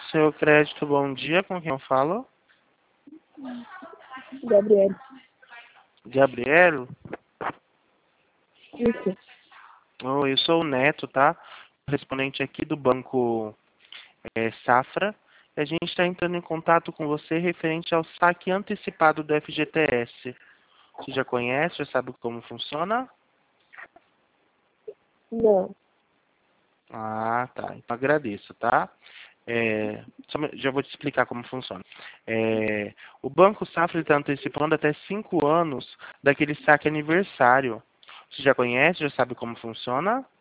Seu crédito, bom dia. Com quem eu falo? Gabriel. Gabriel? Isso. Oi, eu sou o Neto, tá? Correspondente aqui do Banco Safra. E a gente está entrando em contato com você referente ao saque antecipado do FGTS. Você já conhece, já sabe como funciona? Não. Ah, tá. Então agradeço, tá? Já vou te explicar como funciona. O Banco Safra está antecipando até 5 anos daquele saque aniversário. Você já conhece, já sabe como funciona?